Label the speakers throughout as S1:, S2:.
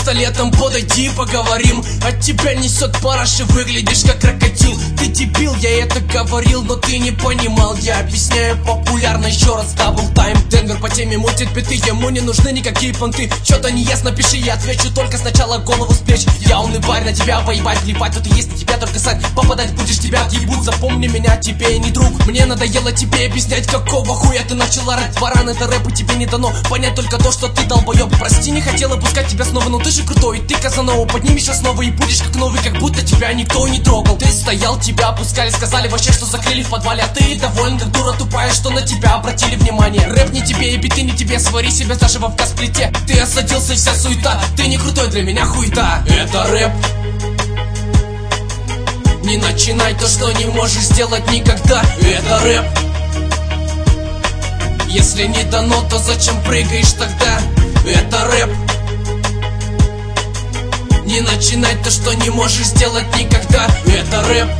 S1: пистолетом подойди, поговорим. От тебя несет параши, выглядишь как крокодил. Ты дебил, я это говорил, но ты не понимал. Я объясняю популярно еще раз, дабл тайм. Денвер по теме мутит биты, ему не нужны никакие понты. Что-то не ясно, пиши, я отвечу, только сначала голову с плеч. Я умный парень, на тебя воевать, плевать, тут и есть на тебя только сайт. Попадать будешь, тебя отъебут, запомни меня, тебе не друг. Мне надоело тебе объяснять, какого хуя ты начал орать. Баран, это рэп, и тебе не дано понять только то, что ты долбоеб. Прости, не хотела пускать тебя снова, но ты же крутой, ты Казанова. Поднимешь основы и будешь как новый, как будто тебя никто не трогал. Ты стоял, тебя опускали, сказали вообще, что закрыли в подвале. А ты доволен, как дура тупая, что на тебя обратили внимание. Рэп не тебе, и биты не тебе, свари себя даже во вказ-плите. Ты осадился, вся суета, ты не крутой, для меня хуета. Это рэп. Не начинай то, что не можешь сделать никогда. Это рэп. Если не дано, то зачем прыгаешь тогда? Это рэп. Не начинай то, что не можешь сделать никогда. Это рэп.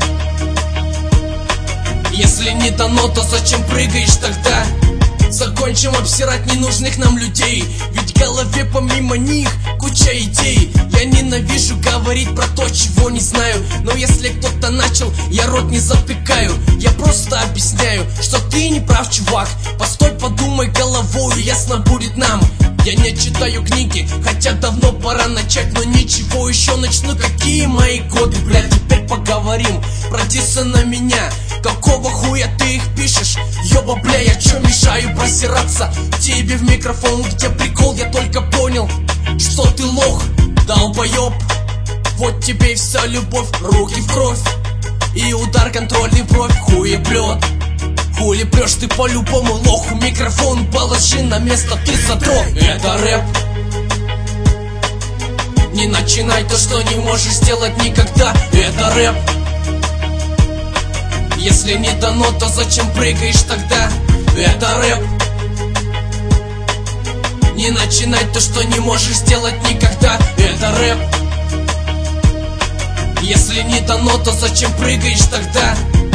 S1: Если не дано, то зачем прыгаешь тогда? Закончим обсирать ненужных нам людей, ведь в голове помимо них куча идей. Я ненавижу говорить про то, чего не знаю, но если кто-то начал, я рот не затыкаю. Я просто объясняю, что ты не прав, чувак. Постой, подумай головой, ясно будет нам. Я не читаю книги, хотя давно пора начать, но ничего, еще начну. Какие мои годы, блядь, теперь поговорим про диссы на меня. Какого хуя ты их пишешь? Ёба, бля, я чё мешаю просираться тебе в микрофон? Где прикол, я только понял, что ты лох, долбоёб. Вот тебе и вся любовь, руки в кровь и удар контрольный в бровь. Хуеплет, хули прешь ты по-любому лоху. Микрофон положи на место, ты задрот. Это рэп. Не начинай то, что не можешь сделать никогда. Это рэп. Если не дано, то зачем прыгаешь тогда? Это рэп. Не начинай то, что не можешь сделать никогда. Это рэп. Если не дано, то зачем прыгаешь тогда?